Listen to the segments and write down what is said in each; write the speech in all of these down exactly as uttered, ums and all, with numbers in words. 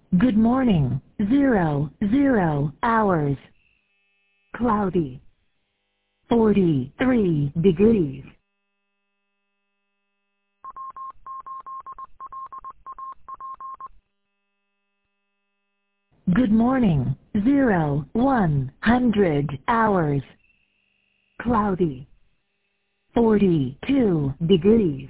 Good morning. Zero, zero hours. Cloudy. forty-three degrees. Good morning. Zero, one hundred hours. Cloudy. forty-two degrees.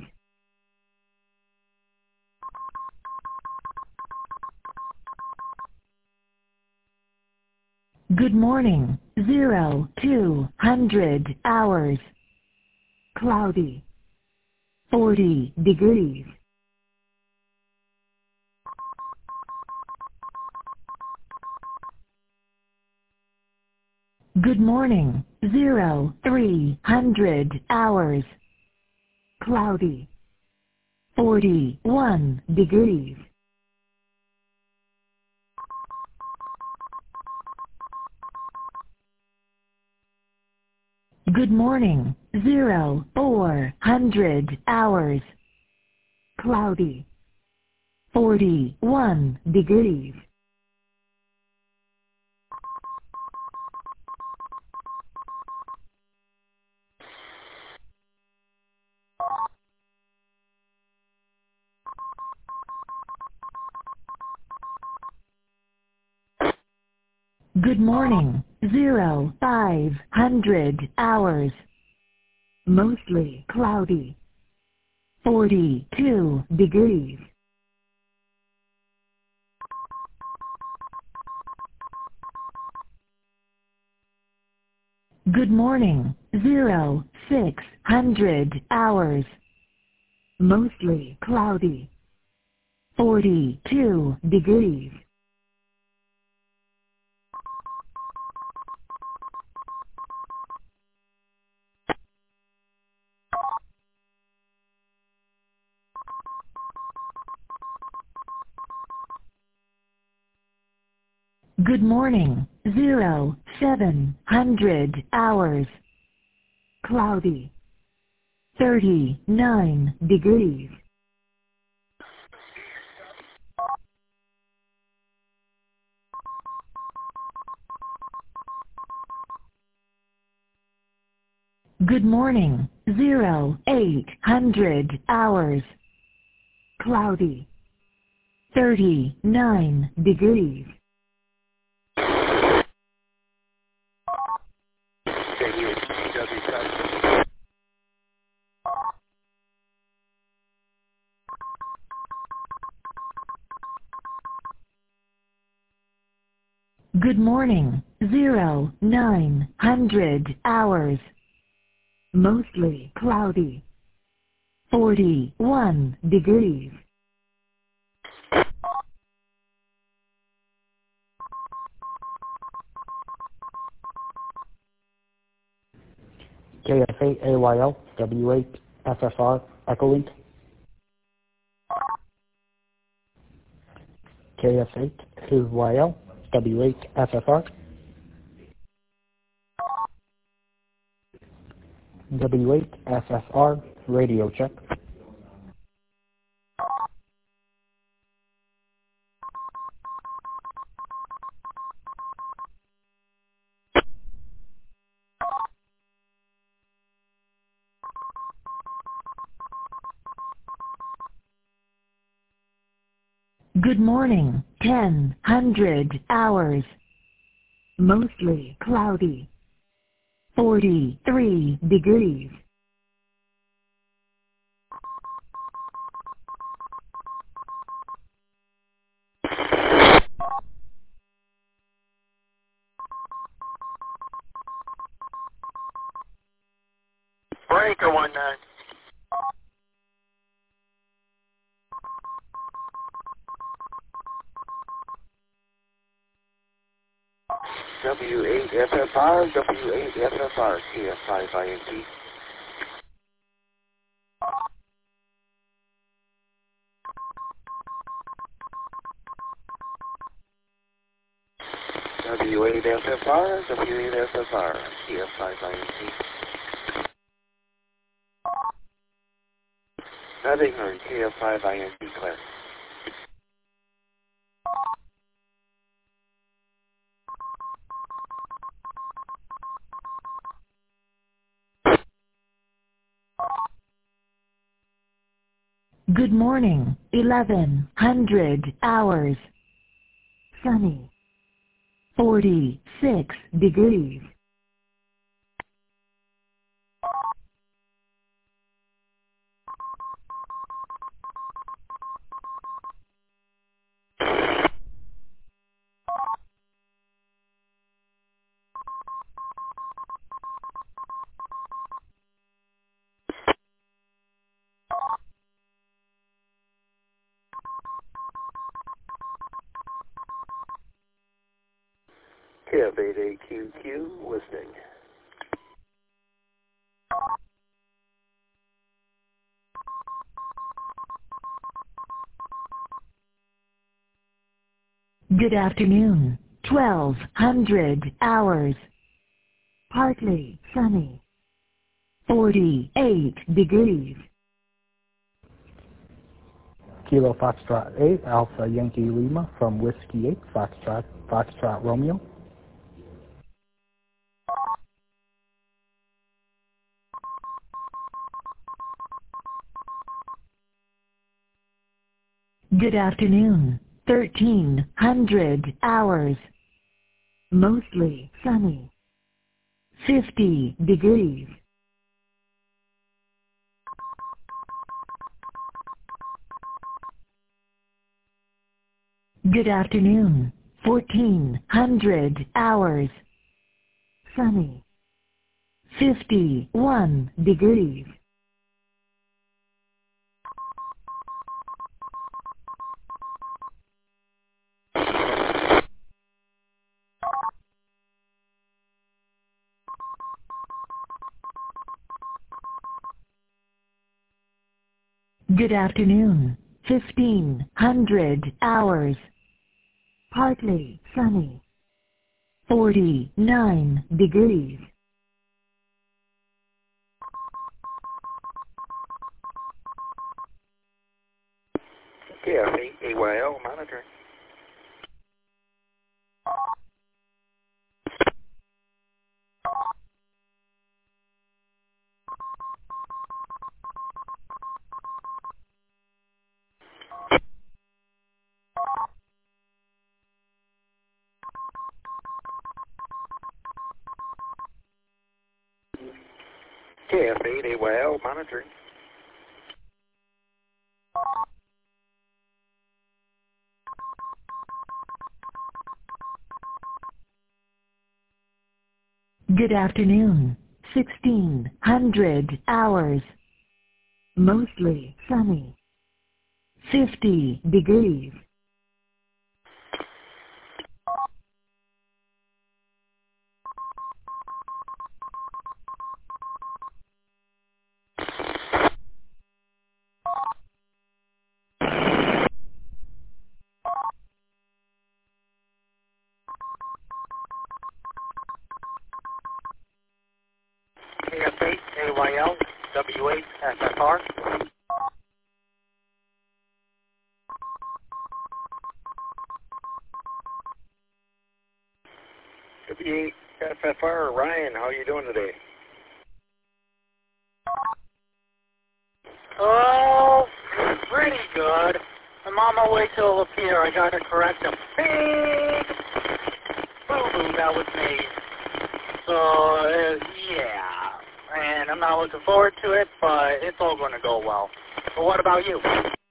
Good morning. Zero, two hundred hours. Cloudy. forty degrees. Good morning. Zero, three hundred hours. Cloudy. forty-one degrees. Good morning. Zero, four hundred hours. Cloudy. forty-one degrees. Good morning. Zero, five hundred hours. Mostly cloudy. forty-two degrees. Good morning. Zero, six hundred hours. Mostly cloudy. forty-two degrees. Good morning. Zero, seven hundred hours. Cloudy. thirty-nine degrees. Good morning. Zero, eight hundred hours. Cloudy. thirty-nine degrees. Good morning. Zero, nine hundred hours. Mostly cloudy. forty-one degrees. K F eight A Y L, W eight F F R, Echo Link. K F eight A Y L, W eight F F R. W eight F F R, radio check. Good morning. ten hundred hours. Mostly cloudy. forty-three degrees. Breaker one nine. W eight F F R, W eight F F R, C F five I N T. W eight F F R, W eight F F R, C F five I N T. Nothing heard, K F five I N T class. Good morning, eleven hundred hours. Sunny. forty-six degrees. K F eight A Q Q, listening. Good afternoon, twelve hundred hours. Partly sunny. forty-eight degrees. Kilo Foxtrot eight, Alpha Yankee Lima from Whiskey eight, Foxtrot, Foxtrot Romeo. Good afternoon, thirteen hundred hours. Mostly sunny. fifty degrees. Good afternoon, fourteen hundred hours. Sunny. fifty-one degrees. Good afternoon, fifteen hundred hours. Partly sunny. forty-nine degrees. K F eight A Y L, monitoring. K F eight A Y L, monitoring. Good afternoon, sixteen hundred hours. Mostly sunny. fifty degrees. K F eight A Y L, W eight F F R. W eight F F R, Ryan, how are you doing today? Oh, pretty good. I'm on my way to Lapeer. I got to correct a big boo-boo that was made. So, uh, yeah. And I'm not looking forward to it, but it's all going to go well. But what about you?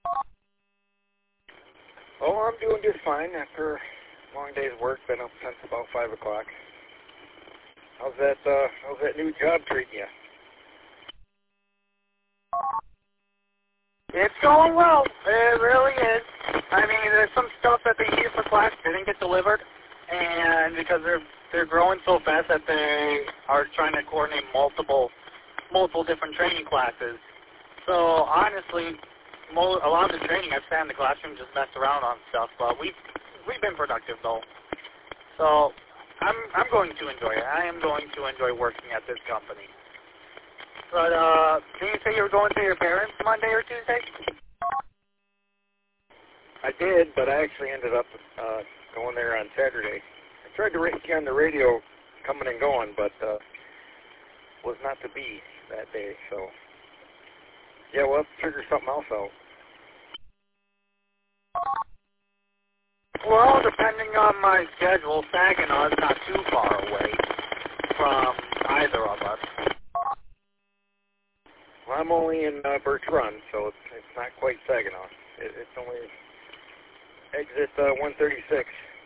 Oh, I'm doing just fine after a long day's work. Been up since about five o'clock. How's that, uh, how's that new job treating you? It's going well. It really is. I mean, there's some stuff that they needed for class didn't get delivered, and because they're they're growing so fast that they are trying to coordinate multiple multiple different training classes. So honestly, mo a lot of the training I've sat in the classroom just messed around on stuff, but we've we've been productive though. So I'm I'm going to enjoy it. I am going to enjoy working at this company. But, uh, did you say you were going to your parents Monday or Tuesday? I did, but I actually ended up uh, going there on Saturday. I tried to reach you on the radio coming and going, but uh, was not to be that day. So, yeah, we'll have to figure something else out. Well, depending on my schedule, Saginaw is not too far away from either of us. Well, I'm only in uh, Birch Run, so it's, it's not quite Saginaw. It, it's only exit uh, one thirty-six.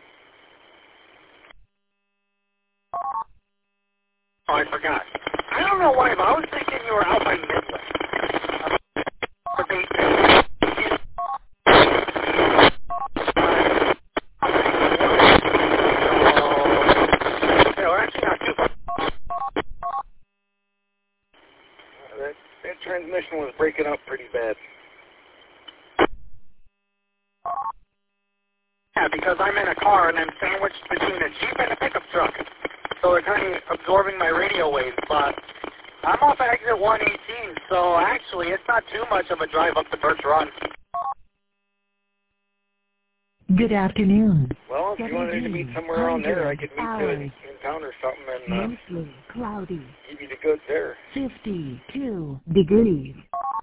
Oh, I forgot. I don't know why, but I was thinking you were out by Midland. But they, they're actually not too far. Uh, that, that transmission was breaking up pretty bad. Yeah, because I'm in a car and I'm sandwiched between a Jeep and a pickup truck. So they're kind of absorbing my radio waves, but I'm off exit one eighteen, so actually it's not too much of a drive up to Birch Run. Good afternoon. Well, if you wanted to meet somewhere around there, I could meet you in, in town or something and uh, Mostly cloudy. give you the goods there. fifty-two degrees.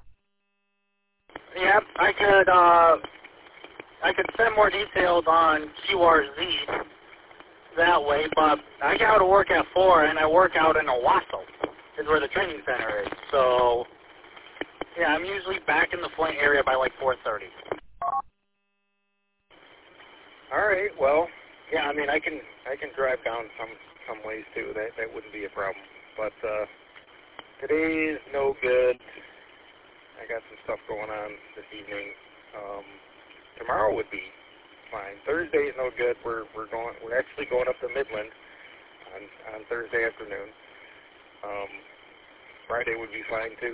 Yep, I could, uh, I could send more details on Q R Z that way, but I get out of work at four, and I work out in Owasso, is where the training center is. So, yeah, I'm usually back in the Flint area by like four thirty. All right. Well, yeah. I mean, I can I can drive down some some ways too. That that wouldn't be a problem. But uh, today's no good. I got some stuff going on this evening. Um, tomorrow would be fine. Thursday is no good. We're we're going. We're actually going up to Midland on on Thursday afternoon. Um, Friday would be fine too.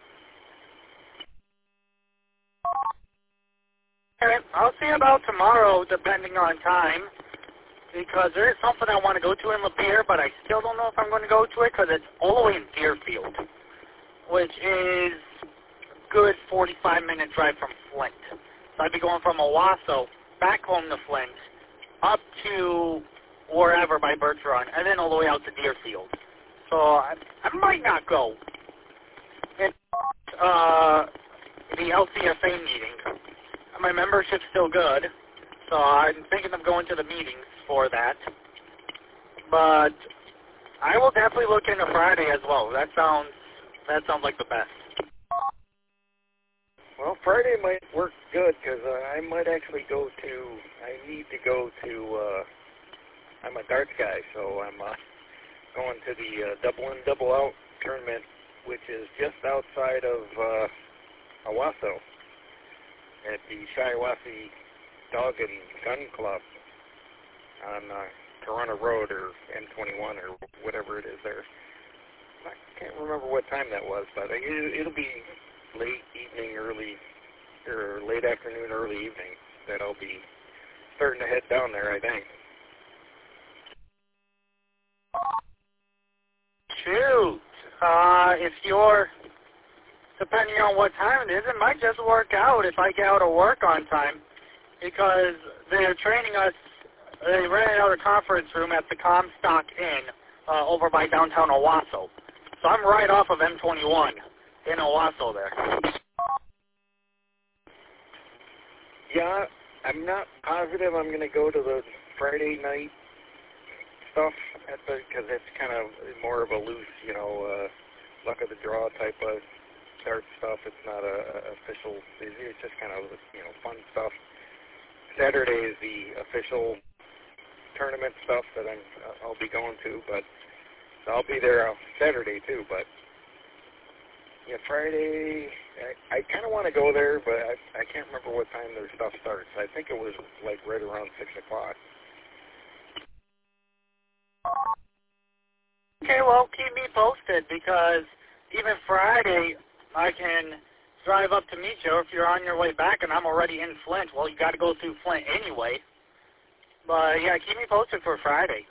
Okay, I'll see about tomorrow, depending on time, because there is something I want to go to in Lapeer, but I still don't know if I'm going to go to it because it's all the way in Deerfield, which is a good forty-five minute drive from Flint. So I'd be going from Owasso back home to Flint, up to wherever by Birch Run, and then all the way out to Deerfield. So I, I might not go. It's uh, the L C F A meeting. My membership's still good, so I'm thinking of going to the meetings for that. But I will definitely look into Friday as well. That sounds that sounds like the best. Well, Friday might work good because uh, I might actually go to. I need to go to. Uh, I'm a darts guy, so I'm uh, going to the uh, double in, double out tournament, which is just outside of uh, Owasso, at the Shiawassee Dog and Gun Club on uh, Corona Road or M twenty-one or whatever it is there. I can't remember what time that was, but it, it'll be late evening, early, or late afternoon, early evening that I'll be starting to head down there, I think. Shoot. Uh, if you're, depending on what time it is, it might just work out if I get out of work on time, because they're training us. They rented out a conference room at the Comstock Inn uh, over by downtown Owasso. So I'm right off of M twenty-one in Owasso there. Yeah, I'm not positive I'm going to go to the Friday night stuff at the, because it's kind of more of a loose, you know, uh, luck of the draw type of dart stuff. It's not a, a official. It's just kind of, you know, fun stuff. Saturday is the official tournament stuff that I'm I'll be going to, but I'll be there on Saturday too. But yeah, Friday I, I kind of want to go there, but I, I can't remember what time their stuff starts. I think it was like right around six o'clock. Okay, well, keep me posted, because even Friday I can drive up to meet you if you're on your way back and I'm already in Flint. Well, you got to go through Flint anyway. But, yeah, keep me posted for Friday.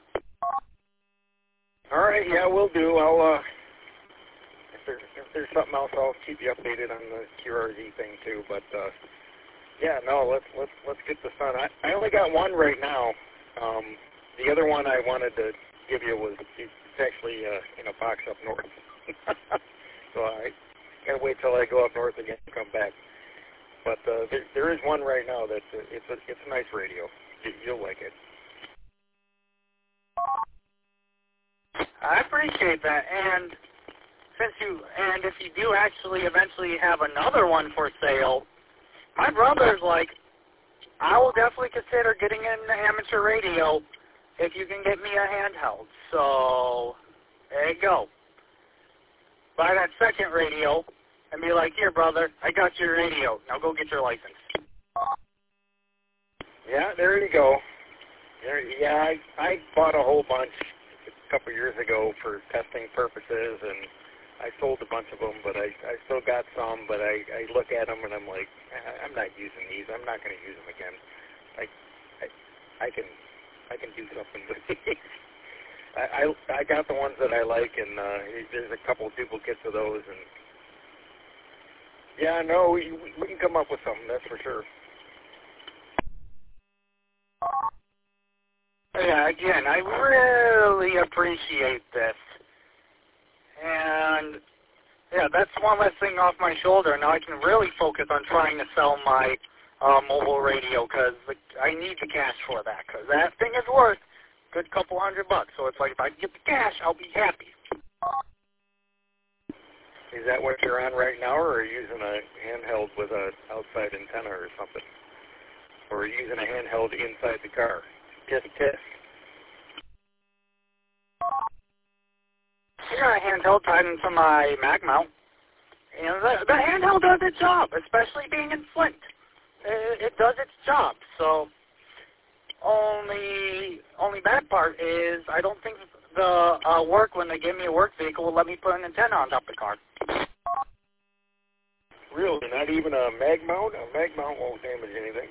All right, yeah, we'll do. I'll, uh, if there's, if there's something else, I'll keep you updated on the Q R Z thing, too. But, uh, yeah, no, let's, let's, let's get this done. I, I only got one right now. Um, the other one I wanted to give you was, it's actually uh, in a box up north. So I got to wait till I go up north again and come back. But uh, there, there is one right now that's a, it's a it's a nice radio. You, you'll like it. I appreciate that. And since you and if you do actually eventually have another one for sale, my brother's like, I will definitely consider getting in the amateur radio if you can get me a handheld. So there you go. Buy that second radio and be like, here, brother, I got your radio. Now go get your license. Yeah, there you go. There, yeah, I, I bought a whole bunch a couple years ago for testing purposes, and I sold a bunch of them, but I, I still got some, but I, I look at them and I'm like, I'm not using these. I'm not going to use them again. I, I, I can I can do something with these. I, I, I got the ones that I like, and uh, there's a couple duplicates of those, and yeah, no, we, we can come up with something, that's for sure. Yeah, again, I really appreciate this. And, yeah, that's one less thing off my shoulder. Now I can really focus on trying to sell my uh, mobile radio because I need the cash for that because that thing is worth a good couple hundred bucks. So it's like if I can get the cash, I'll be happy. Is that what you're on right now, or are you using a handheld with an outside antenna or something? Or are you using a handheld inside the car? Test, test. I got a handheld tied into my mag mount. And the, the handheld does its job, especially being in Flint. It, it does its job. So only only bad part is I don't think the uh, work, when they give me a work vehicle, will let me put an antenna on top of the car. Really? Not even a mag mount? A mag mount won't damage anything.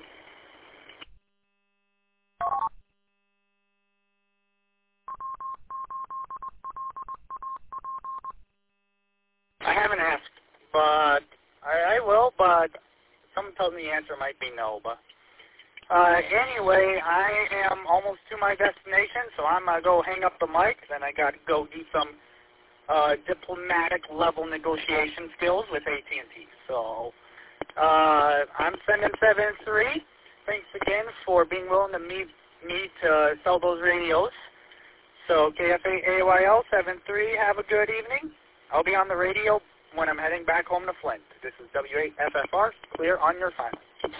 I haven't asked, but I, I will, but someone tells me the answer might be no. But uh, anyway, I am almost to my destination, so I'm going to go hang up the mic. Then I got to go do some uh, diplomatic level negotiation skills with A T and T. So uh, I'm sending seven three. Thanks again for being willing to meet me to sell those radios. So K F A A Y L seven three, have a good evening. I'll be on the radio when I'm heading back home to Flint. This is W eight F F R, clear on your time.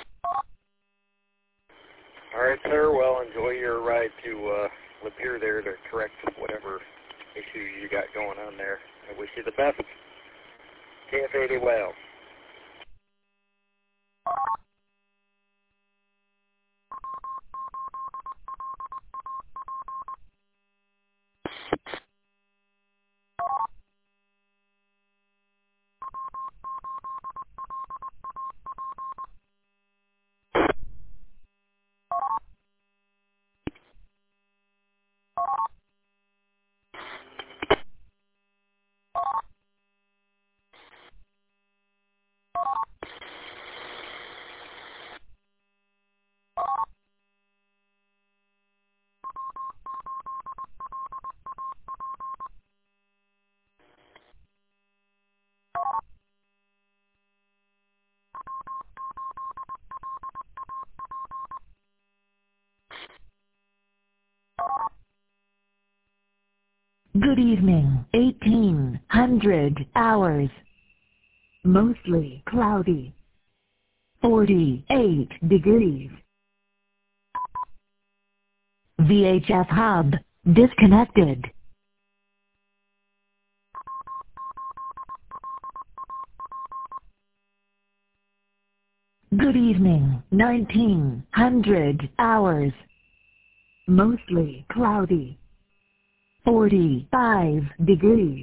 All right, sir. Well, enjoy your ride to uh, Lapeer there to correct whatever issue you got going on there. I wish you the best. K F A A Y L. Good evening. eighteen hundred hours. Mostly cloudy. forty-eight degrees. V H F hub disconnected. Good evening. nineteen hundred hours. Mostly cloudy. forty-five degrees.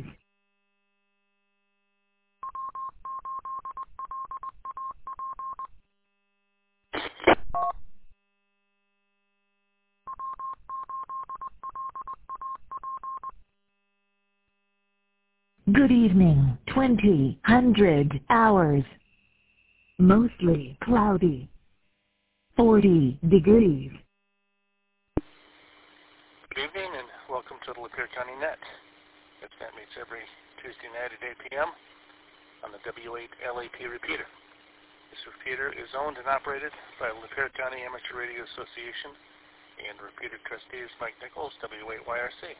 Good evening. twenty hundred hours. Mostly cloudy. forty degrees. Good evening and welcome to the Lapeer County Net. This net meets every Tuesday night at eight p m on the W eight L A P repeater. This repeater is owned and operated by the Lapeer County Amateur Radio Association, and repeater trustee is Mike Nichols, W eight Y R C.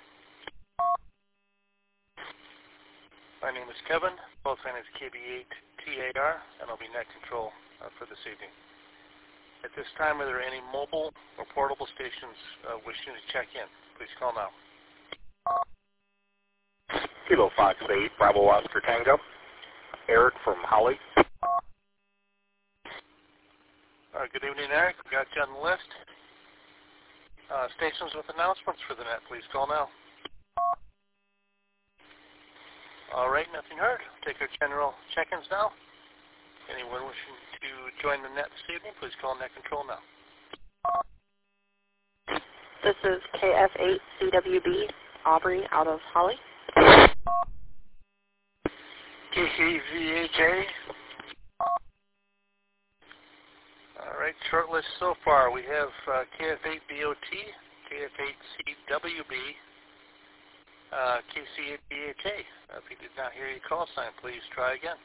My name is Kevin, both sign is K B eight T A R, and I'll be net control uh, for this evening. At this time, are there any mobile or portable stations uh, wishing to check in? Please call now. Kilo Fox eight, Bravo Oscar Tango. Eric from Holly. Uh, good evening, Eric. We got you on the list. Uh, stations with announcements for the net. Please call now. All right, nothing heard. Take our general check-ins now. Anyone wishing to join the net this evening, please call net control now. This is K F eight C W B, Aubrey out of Holly. K C V H A. All right, short list so far. We have uh, K F eight B O T, K F eight C W B, uh, K C eight B H A. Uh, if you did not hear your call sign, please try again.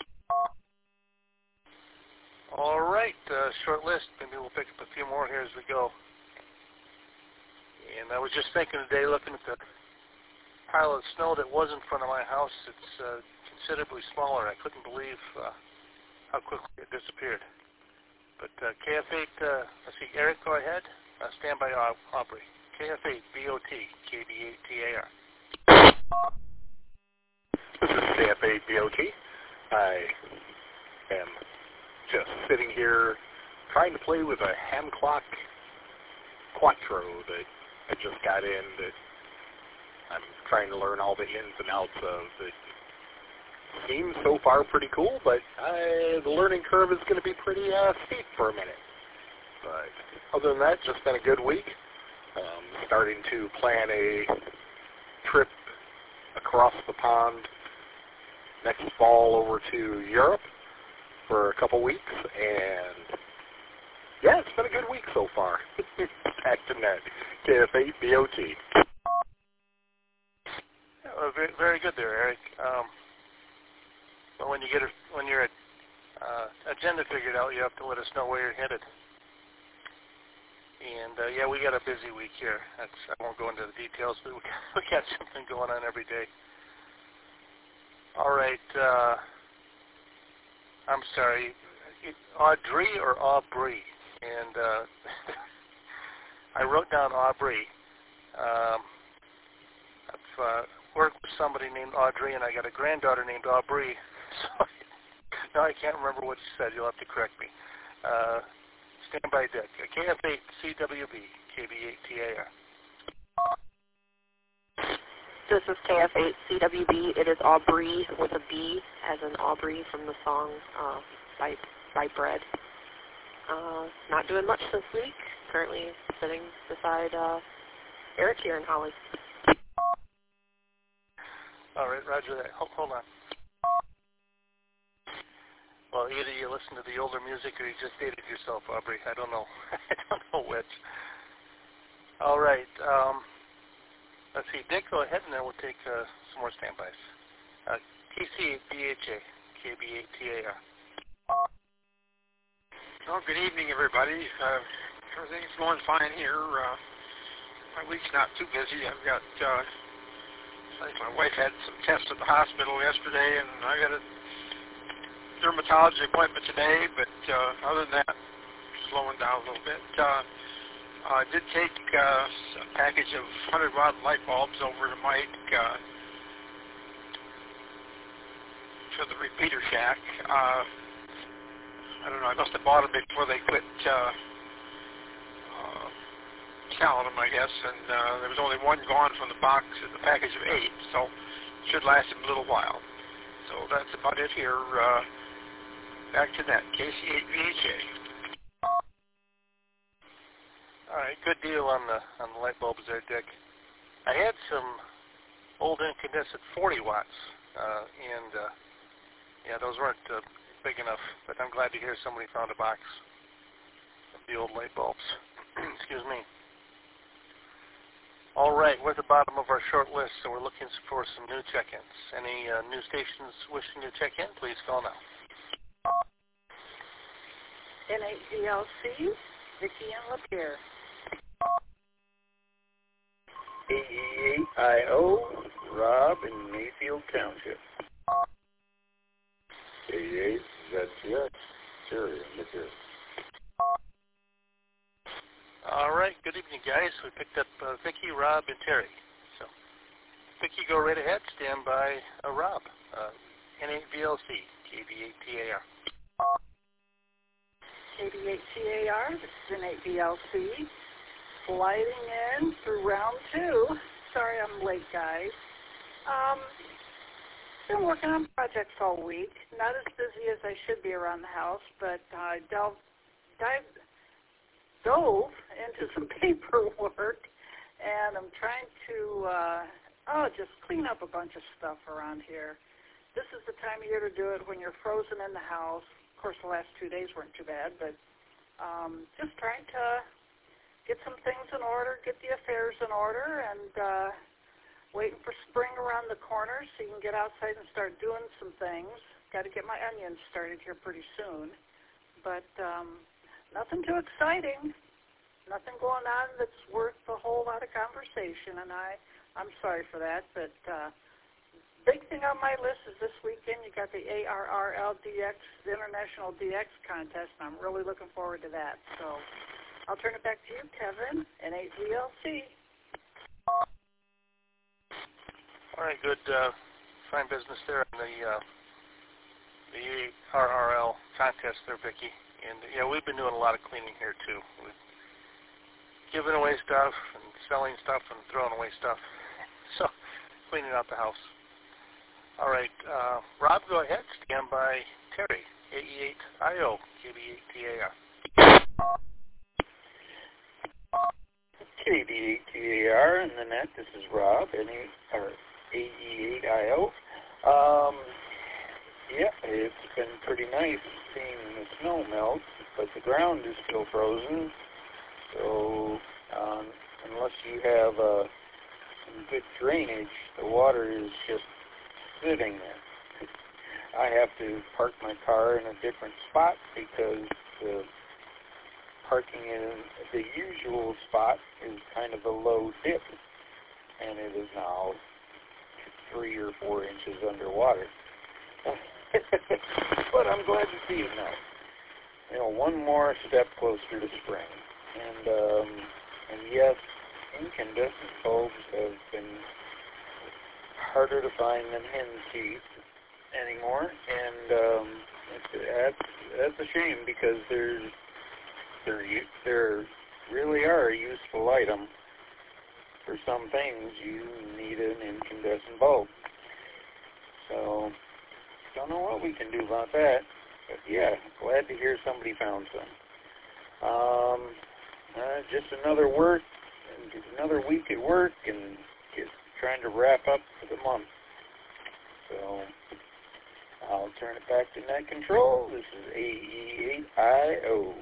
All right, uh, short list. Maybe we'll pick up a few more here as we go. And I was just thinking today, looking at the pile of snow that was in front of my house, it's uh, considerably smaller. I couldn't believe uh, how quickly it disappeared. But uh, K F eight, uh, let's see, Eric, go ahead. Uh, stand by, Aubrey. K F eight B O T, K B eight T A R. This is K F eight B O T. I am just sitting here trying to play with a ham clock Quattro that I just got in that I'm trying to learn all the ins and outs of. It seems so far pretty cool, but I, the learning curve is going to be pretty uh, steep for a minute. But other than that, just been a good week. Um, starting to plan a trip across the pond next fall over to Europe for a couple weeks, and yeah, it's been a good week so far. Back to net. K F eight B O T. Uh, very, very good there, Eric. Um, but when you get a, when your uh, agenda figured out, you have to let us know where you're headed. And uh, yeah, we got a busy week here. That's, I won't go into the details, but we got, we got something going on every day. All right. Uh, I'm sorry, Audrey or Aubrey? And uh, I wrote down Aubrey. Um, I've uh, worked with somebody named Audrey, and I got a granddaughter named Aubrey. So now I can't remember what she said. You'll have to correct me. Uh, stand by, Dick. K F eight C W B, K B eight T A R. This is K F eight C W B. It is Aubrey with a B, as in Aubrey from the song uh, by, by Bread. Uh, not doing much this week. Currently sitting beside uh, Eric here in Holly. All right, roger that. Hold, hold on. Well, either you listen to the older music or you just dated yourself, Aubrey. I don't know. I don't know which. All right. Um, let's see. Dick, go ahead, and then we'll take uh, some more standbys. Uh, K C eight B H A, K B eight T A R. Well, good evening, everybody. Uh, everything's going fine here. Uh, my week's not too busy. I've got, uh, I think my wife had some tests at the hospital yesterday, and I got a dermatology appointment today, but uh, other than that, slowing down a little bit. Uh, I did take uh, a package of one hundred watt light bulbs over to Mike uh, for the repeater shack. Uh, I don't know, I must have bought them before they quit uh, uh, selling them, I guess, and uh, there was only one gone from the box, the package of eight, so it should last them a little while. So that's about it here. Uh, back to that, K C eight B H A. All right, good deal on the on the light bulbs there, Dick. I had some old incandescent forty watts, uh, and uh, yeah, those weren't uh, big enough, but I'm glad to hear somebody found a box of the old light bulbs. Excuse me. All right, we're at the bottom of our short list, so we're looking for some new check-ins. Any uh, new stations wishing to check in, please call now. N eight V L C, Vicki and Lapeer. A E eight I O, Rob in Mayfield Township. A E eight Z T X, Terry in Lapeer. All right, good evening, guys. We picked up uh, Vicki, Rob, and Terry. So, Vicki, go right ahead. Stand by uh, Rob. Uh, N eight V L C, K B eight T A R. K B eight T A R, this is N eight V L C, sliding in through round two. Sorry I'm late, guys. Um, been working on projects all week. Not as busy as I should be around the house, but I uh, delved, dived, dove into some paperwork, and I'm trying to, uh, oh, just clean up a bunch of stuff around here. This is the time of year to do it when you're frozen in the house. Of course, the last two days weren't too bad, but um, just trying to get some things in order, get the affairs in order, and uh, waiting for spring around the corner so you can get outside and start doing some things. Got to get my onions started here pretty soon, but um, nothing too exciting. Nothing going on that's worth a whole lot of conversation, and I, I'm sorry for that, but uh, big thing on my list is this weekend you got the A R R L D X, the International D X contest, and I'm really looking forward to that. So I'll turn it back to you, Kevin, N eight V L C. All right, good, uh, fine business there on the uh, the A R R L contest there, Vicki. And yeah, we've been doing a lot of cleaning here too. We've given away stuff and selling stuff and throwing away stuff. So cleaning out the house. All right, uh, Rob, go ahead. Stand by Terry, A E eight I O, K B eight T A R. K B eight T A R in the net. This is Rob, N eight, or A E eight I O. Um, yeah, it's been pretty nice seeing the snow melt, but the ground is still frozen. So um, unless you have uh, some good drainage, the water is just sitting there. I have to park my car in a different spot because the parking in the usual spot is kind of a low dip, and it is now three or four inches underwater. But I'm glad to see it now. You know, one more step closer to spring. And, um, and yes, incandescent bulbs have been harder to find than hen's teeth anymore, and um, that's that's a shame because there's there there really are a useful item. For some things, you need an incandescent bulb. So, don't know what we can do about that, but yeah, glad to hear somebody found some. Um, uh, just another work, another week at work, and just trying to wrap up for the month. So I'll turn it back to Net Control. This is A E eight I O.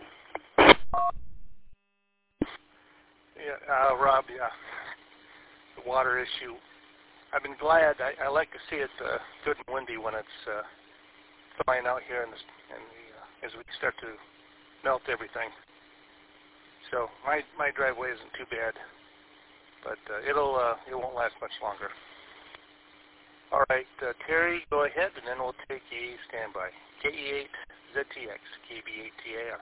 Yeah, uh, Rob, yeah, the water issue. I've been glad. I, I like to see it uh, good and windy when it's uh, thawing out here in the, in the uh, as we start to melt everything. So my my driveway isn't too bad, but uh, it'll uh, it won't last much longer. All right, uh, Terry, go ahead, and then we'll take a standby. K E eight Z T X, K B eight T A R.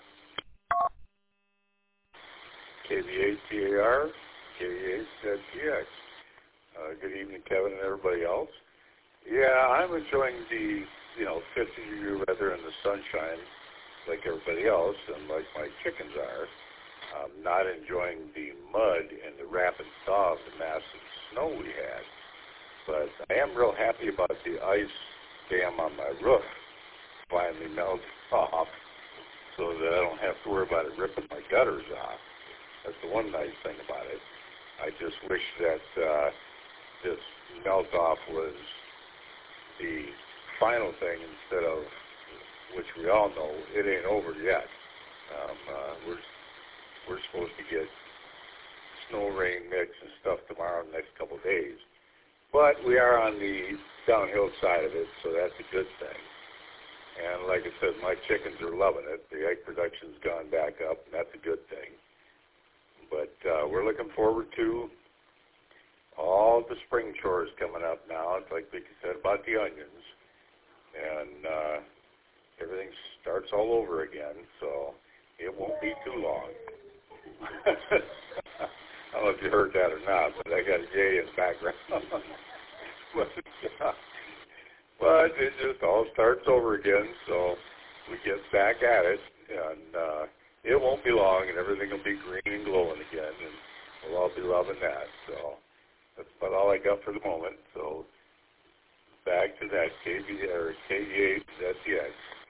K B eight T A R, K B eight Z T X. Uh, good evening, Kevin and everybody else. Yeah, I'm enjoying the, you know, fifty degree weather and the sunshine like everybody else, and like my chickens are. I'm not enjoying the mud and the rapid thaw of the massive snow we had. But I am real happy about the ice dam on my roof finally melted off so that I don't have to worry about it ripping my gutters off. That's the one nice thing about it. I just wish that uh, this melt-off was the final thing instead of, which we all know, it ain't over yet. Um, uh, we're we're supposed to get snow, rain mix and stuff tomorrow in the next couple of days. But we are on the downhill side of it, so that's a good thing. And like I said, my chickens are loving it. The egg production's gone back up, and that's a good thing. But uh, we're looking forward to all the spring chores coming up now. It's like Vicki said about the onions. And uh, everything starts all over again, so it won't be too long. I don't know if you heard that or not, but I got a Jay in the background. but, uh, but it just all starts over again, so we get back at it, and uh, it won't be long, and everything will be green and glowing again, and we'll all be loving that. So that's about all I got for the moment. So back to that K V or K V eight Z T X.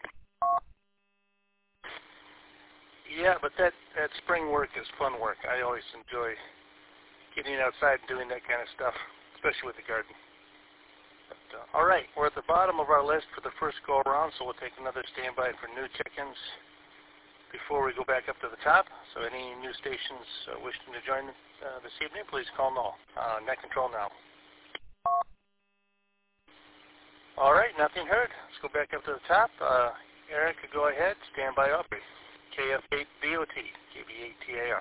Yeah, but that, that spring work is fun work. I always enjoy getting outside and doing that kind of stuff, especially with the garden. But, uh, all right, we're at the bottom of our list for the first go-around, so we'll take another standby for new chickens before we go back up to the top. So any new stations uh, wishing to join uh, this evening, please call now. Uh, net control now. All right, nothing heard. Let's go back up to the top. Uh, Eric, go ahead. Stand by Aubrey. K F eight B O T, K B eight T A R.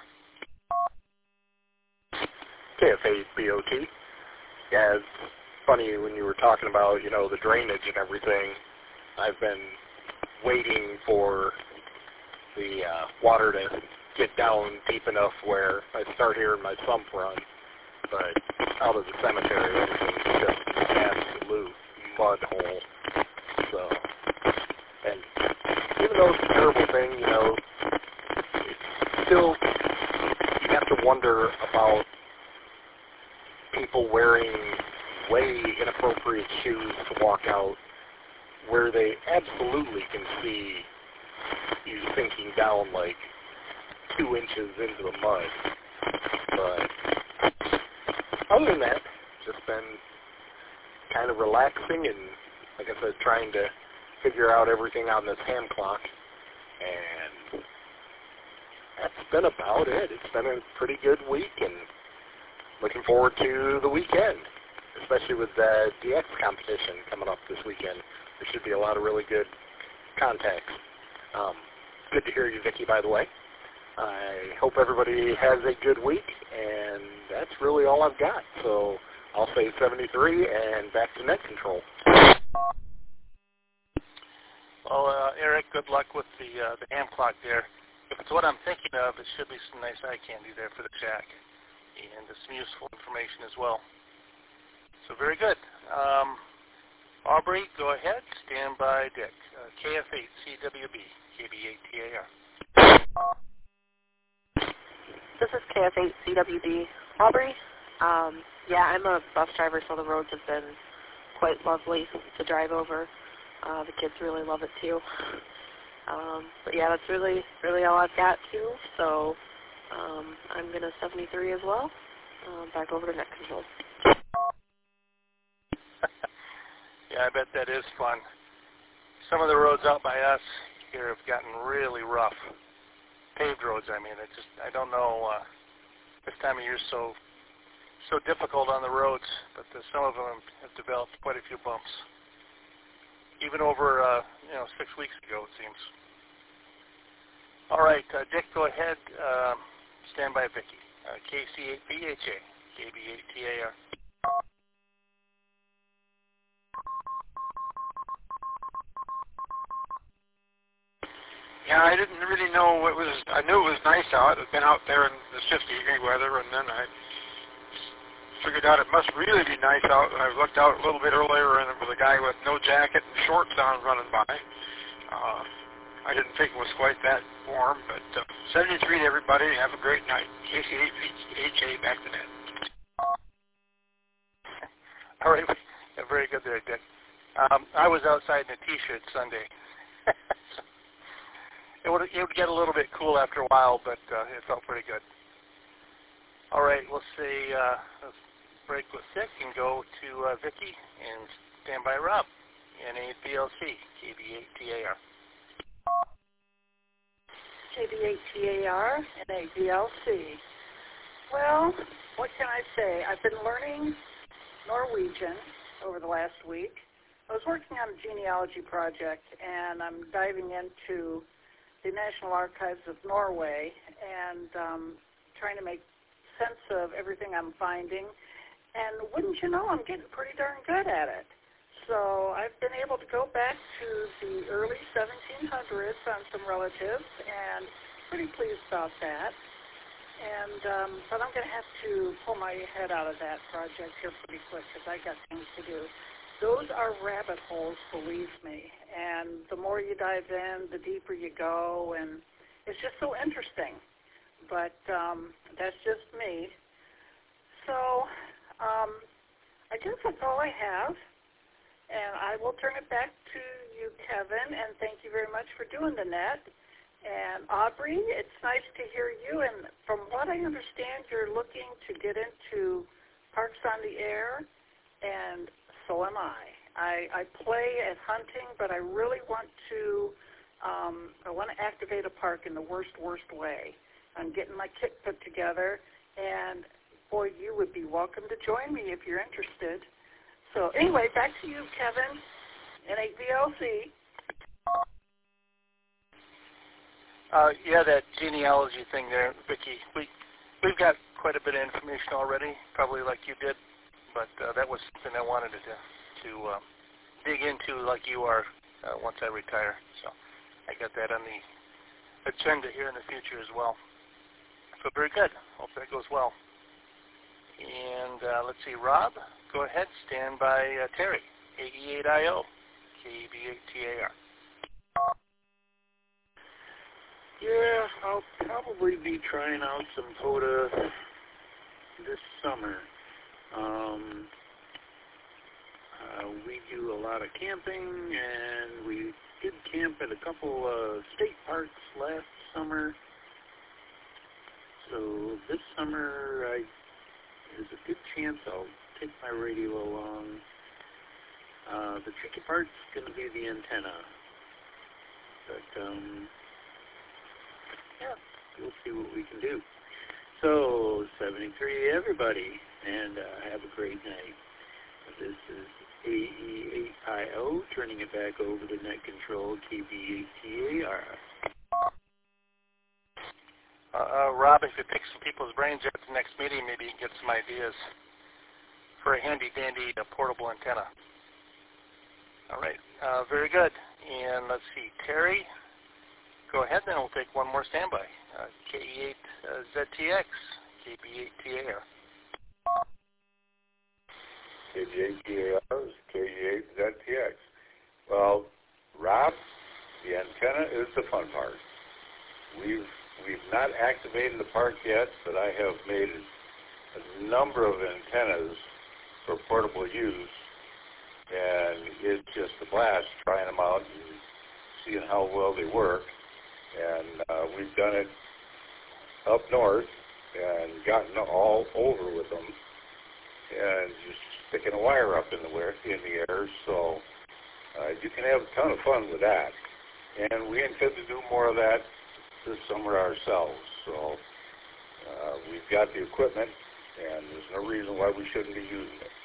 K F eight B O T. Yeah, it's funny when you were talking about, you know, the drainage and everything. I've been waiting for the uh, water to get down deep enough where I start hearing my sump run. But out of the cemetery, everything's just an absolute mud hole. So, and even though it's a terrible thing, you know, it's still, you have to wonder about people wearing way inappropriate shoes to walk out where they absolutely can see you sinking down like two inches into the mud. But other than that, just been kind of relaxing and, like I said, trying to figure out everything on this hand clock, and that's been about it. It's been a pretty good week, and looking forward to the weekend, especially with the D X competition coming up this weekend. There should be a lot of really good contacts. Um, good to hear you, Vicki, by the way. I hope everybody has a good week, and that's really all I've got. So I'll say seventy-three and back to net control. Well, uh, Eric, good luck with the uh, the ham clock there. If it's what I'm thinking of, it should be some nice eye candy there for the Jack, and some useful information as well. So very good. Um, Aubrey, go ahead. Stand by, Dick. Uh, K F eight C W B, K B eight T A R. This is K F eight C W B. Aubrey, um, yeah, I'm a bus driver, so the roads have been quite lovely to drive over. Uh, the kids really love it too. Um, but yeah, that's really, really all I've got too. So um, I'm going to seventy-three as well. Uh, back over to net control. Yeah, I bet that is fun. Some of the roads out by us here have gotten really rough. Paved roads, I mean. It just, I don't know. Uh, this time of year is so, so difficult on the roads, but the, some of them have developed quite a few bumps. Even over, uh, you know, six weeks ago, it seems. All right, uh, Dick, go ahead. Uh, stand by, Vicki. Uh, K C eight B H A, K B eight T A R. Yeah, I didn't really know it was. I knew it was nice out. I'd been out there in the fifty degree weather, and then I figured out it must really be nice out. I looked out a little bit earlier, and it was a guy with no jacket and shorts on running by. Uh, I didn't think it was quite that warm, but uh, seventy-three to everybody. Have a great night. K C eight H A back to net. All right, yeah, very good there, Dick. Um, I was outside in a T-shirt Sunday. It would, it would get a little bit cool after a while, but uh, it felt pretty good. All right, we'll say uh, let's break with Dick and go to uh, Vicki and stand by Rob, N eight B L C, K B eight T A R. K B eight T A R, N eight B L C. Well, what can I say? I've been learning Norwegian over the last week. I was working on a genealogy project, and I'm diving into the National Archives of Norway and um, trying to make sense of everything I'm finding. And wouldn't you know, I'm getting pretty darn good at it. So I've been able to go back to the early seventeen hundreds on some relatives, and pretty pleased about that. And um, but I'm going to have to pull my head out of that project here pretty quick because I got things to do. Those are rabbit holes, believe me. And the more you dive in, the deeper you go, and it's just so interesting. But um, that's just me. So um, I guess that's all I have. And I will turn it back to you, Kevin, and thank you very much for doing the net. And Aubrey, it's nice to hear you. And from what I understand, you're looking to get into Parks on the Air, and so am I. I, I play at hunting, but I really want to, um, I want to activate a park in the worst, worst way. I'm getting my kit put together, and boy, you would be welcome to join me if you're interested. So anyway, back to you, Kevin, N eight V L C. Uh, yeah, that genealogy thing there, Vicki. We we've got quite a bit of information already, probably like you did, but uh, that was something I wanted to to uh, dig into, like you are, uh, once I retire. So I got that on the agenda here in the future as well. So very good. Hope that goes well. And uh, let's see, Rob, go ahead, stand by uh, Terry, A E eight I O, K E B eight T A R. Yeah, I'll probably be trying out some POTA this summer. Um, uh, we do a lot of camping, and we did camp at a couple uh, state parks last summer. So this summer, I there's a good chance I'll take my radio along. Uh, the tricky part's going to be the antenna. But, um, yeah, we'll see what we can do. So, seventy-three, everybody, and uh, have a great night. This is A E eight I O, turning it back over to net control, K B eight T A R. Uh, uh, Rob, if you pick some people's brains at the next meeting, maybe you can get some ideas for a handy-dandy uh, portable antenna. All right, uh, very good. And let's see, Terry, go ahead, then we'll take one more standby. Uh, K E eight Z T X, K B eight T A R. K B eight T A R is K E eight Z T X. Well, Rob, the antenna is the fun part. We've We've not activated the park yet, but I have made a number of antennas for portable use, and it's just a blast trying them out and seeing how well they work. And uh, we've done it up north and gotten all over with them, and just sticking a wire up in the air, in the air. So uh, you can have a ton of fun with that. And we intend to do more of that this summer ourselves. So uh, we've got the equipment, and there's no reason why we shouldn't be using it.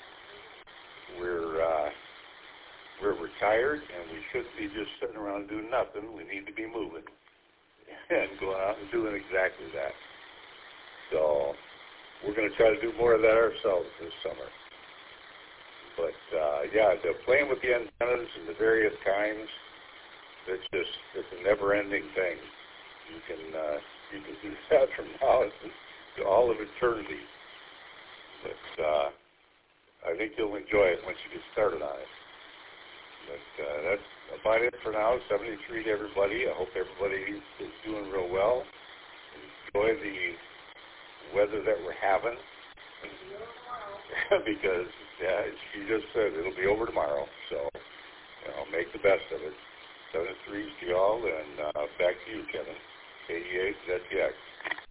We're uh, we're retired, and we shouldn't be just sitting around doing nothing. We need to be moving and going out and doing exactly that. So we're going to try to do more of that ourselves this summer. But uh, yeah, the playing with the antennas and the various kinds, it's just it's a never-ending thing. You can uh, you can do that from now to all of eternity. But uh, I think you'll enjoy it once you get started on it. But uh, that's about it for now. seventy-three to everybody. I hope everybody is doing real well. Enjoy the weather that we're having. Because, yeah, she just said it'll be over tomorrow. So, you know, make the best of it. seventy-three to y'all, and uh, back to you, Kevin. K E eight Z T X.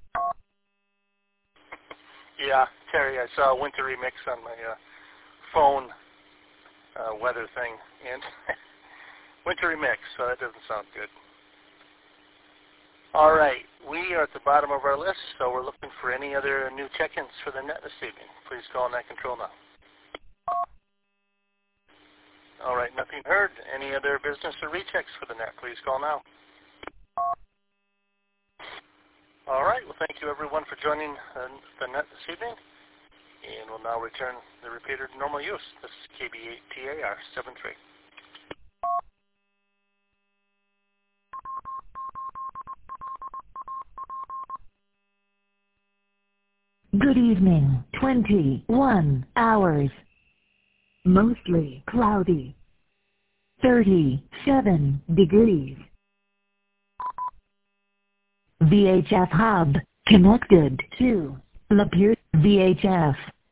Yeah, Terry, I saw a winter remix on my uh, phone uh, weather thing, and winter remix, so that doesn't sound good. All right, we are at the bottom of our list, so we're looking for any other new check-ins for the net this evening. Please call net control now. All right, nothing heard. Any other business or rechecks for the net? Please call now. All right, well, thank you, everyone, for joining uh, the net this evening. And we'll now return the repeater to normal use. This is K B eight T A R seven three. Good evening, twenty-one hours. Mostly cloudy. thirty-seven degrees. V H F hub connected to Lapeer V H F.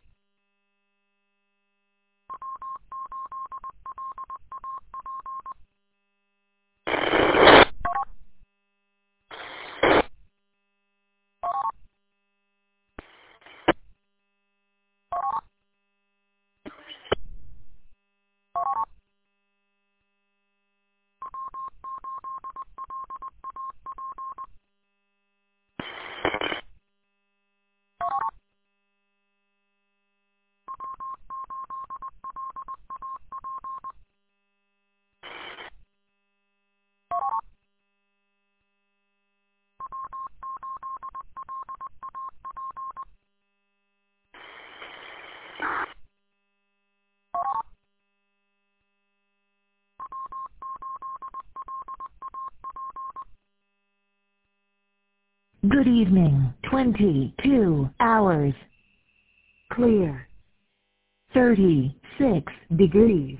Good evening, twenty-two hours. Clear. thirty-six degrees.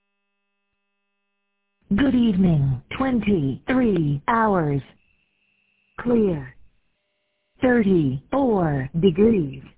Good evening, twenty-three hours. Clear. thirty-four degrees.